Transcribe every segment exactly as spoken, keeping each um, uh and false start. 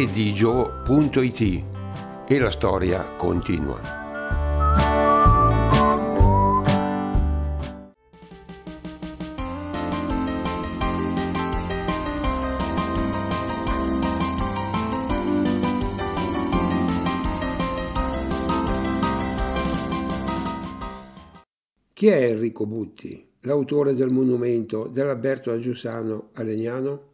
redigio punto it e la storia continua. Chi è Enrico Butti, l'autore del monumento dell'Alberto da Giussano a Legnano?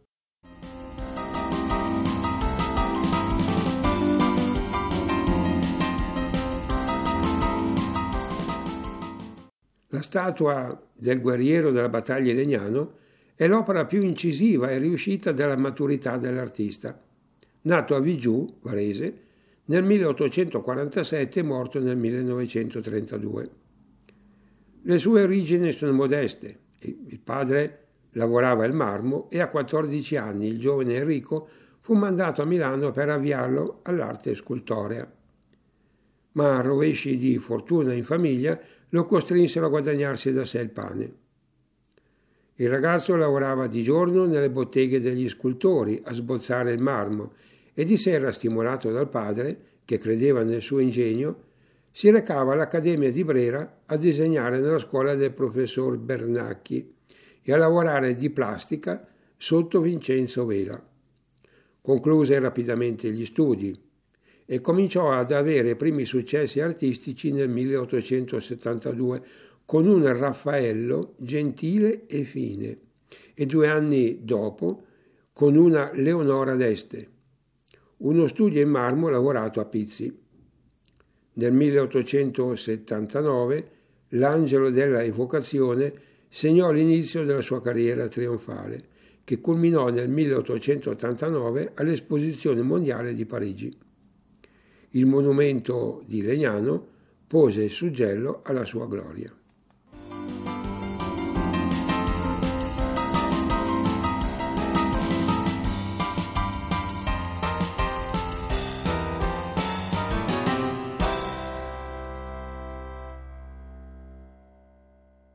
La statua del guerriero della battaglia di Legnano è l'opera più incisiva e riuscita della maturità dell'artista. Nato a Vigiù, Varese, nel milleottocentoquarantasette e morto nel millenovecentotrentadue. Le sue origini sono modeste. Il padre lavorava il marmo e a quattordici anni il giovane Enrico fu mandato a Milano per avviarlo all'arte scultorea. Ma rovesci di fortuna in famiglia lo costrinsero a guadagnarsi da sé il pane. Il ragazzo lavorava di giorno nelle botteghe degli scultori a sbozzare il marmo e di sera, stimolato dal padre, che credeva nel suo ingegno, si recava all'Accademia di Brera a disegnare nella scuola del professor Bernacchi e a lavorare di plastica sotto Vincenzo Vela. Concluse rapidamente gli studi e cominciò ad avere i primi successi artistici nel milleottocentosettantadue con un Raffaello gentile e fine e due anni dopo con una Leonora d'Este, uno studio in marmo lavorato a pizzi. Nel milleottocentosettantanove l'Angelo della Evocazione segnò l'inizio della sua carriera trionfale, che culminò nel milleottocentottantanove all'Esposizione Mondiale di Parigi. Il monumento di Legnano pose il suggello alla sua gloria.